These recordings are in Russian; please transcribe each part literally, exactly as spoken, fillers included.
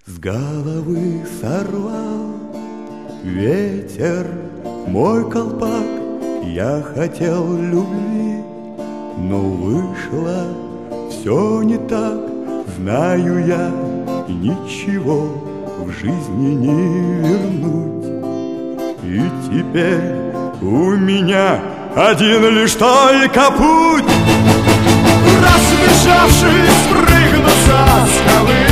С головы сорвал ветер мой колпак. Я хотел любви, но вышло все не так. Знаю я, ничего в жизни не вернуть. И теперь у меня один лишь только путь. Разбежавшись, прыгну со скалы.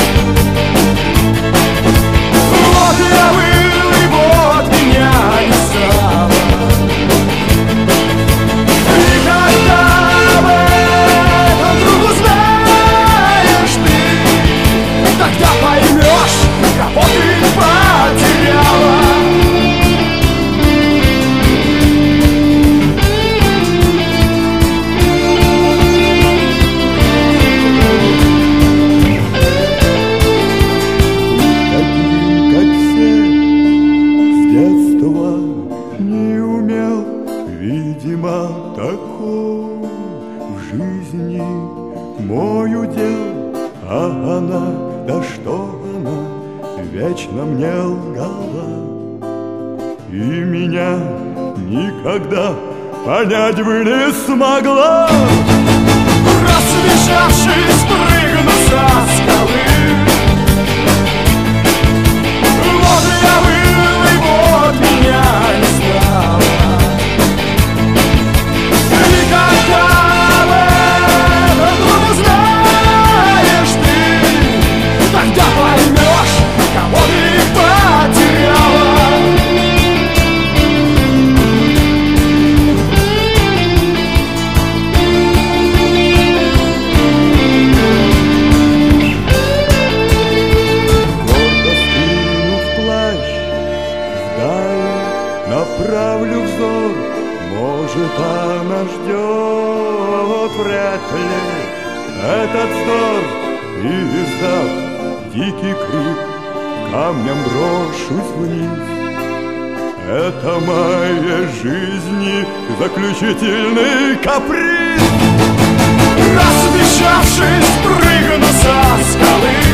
Вот я был, и вот меня не стало. И когда об этом вдруг узнаешь ты, тогда поймешь, кого ты потеряла. Видимо, такой в жизни мой удел. А она, да что она, вечно мне лгала. И меня никогда понять бы не смогла. Разбежавшись, прыгну со скалы. Вот я был, и вот меня не стало. Направлю взор, может, она ждет, вряд ли этот вздор. И, издав дикий крик, камнем брошусь вниз. Это моей жизни заключительный каприз. Разбежавшись, прыгну со скалы.